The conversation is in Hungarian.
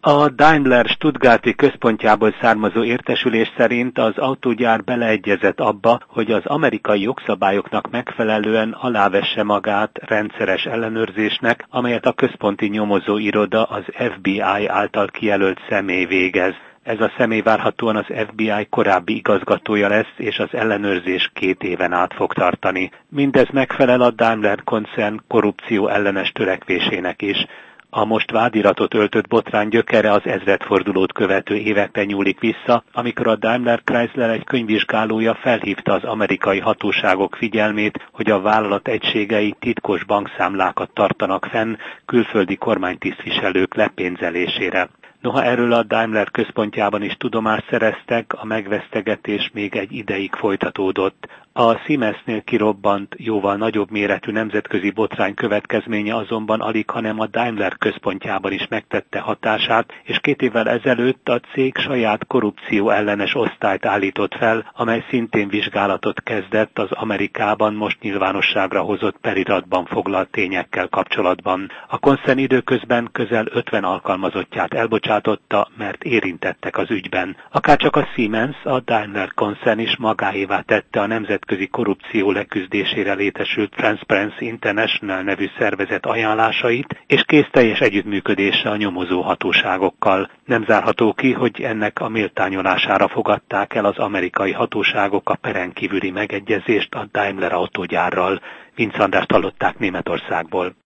A Daimler stuttgarti központjából származó értesülés szerint az autógyár beleegyezett abba, hogy az amerikai jogszabályoknak megfelelően alávesse magát rendszeres ellenőrzésnek, amelyet a központi nyomozóiroda az FBI által kijelölt személy végez. Ez a személy várhatóan az FBI korábbi igazgatója lesz, és az ellenőrzés 2 éven át fog tartani. Mindez megfelel a Daimler koncern korrupció ellenes törekvésének is. A most vádiratot öltött botrány gyökere az ezredfordulót követő évekre nyúlik vissza, amikor a Daimler Chrysler egy könyvvizsgálója felhívta az amerikai hatóságok figyelmét, hogy a vállalat egységei titkos bankszámlákat tartanak fenn külföldi kormánytisztviselők lepénzelésére. Noha erről a Daimler központjában is tudomást szereztek, a megvesztegetés még egy ideig folytatódott. A Siemensnél kirobbant, jóval nagyobb méretű nemzetközi botrány következménye azonban alig, hanem a Daimler központjában is megtette hatását, és 2 évvel ezelőtt a cég saját korrupció ellenes osztályt állított fel, amely szintén vizsgálatot kezdett az Amerikában most nyilvánosságra hozott periratban foglalt tényekkel kapcsolatban. A koncern időközben közel 50 alkalmazottját elbocsátotta, mert érintettek az ügyben. Akárcsak a Siemens, a Daimler koncern is magáévá tette a nemzetközi korrupció leküzdésére létesült Transparency International nevű szervezet ajánlásait, és kész teljes együttműködésre a nyomozó hatóságokkal. Nem zárható ki, hogy ennek a méltányolására fogadták el az amerikai hatóságok a peren kívüli megegyezést a Daimler autógyárral. Vince Andrást hallották Németországból.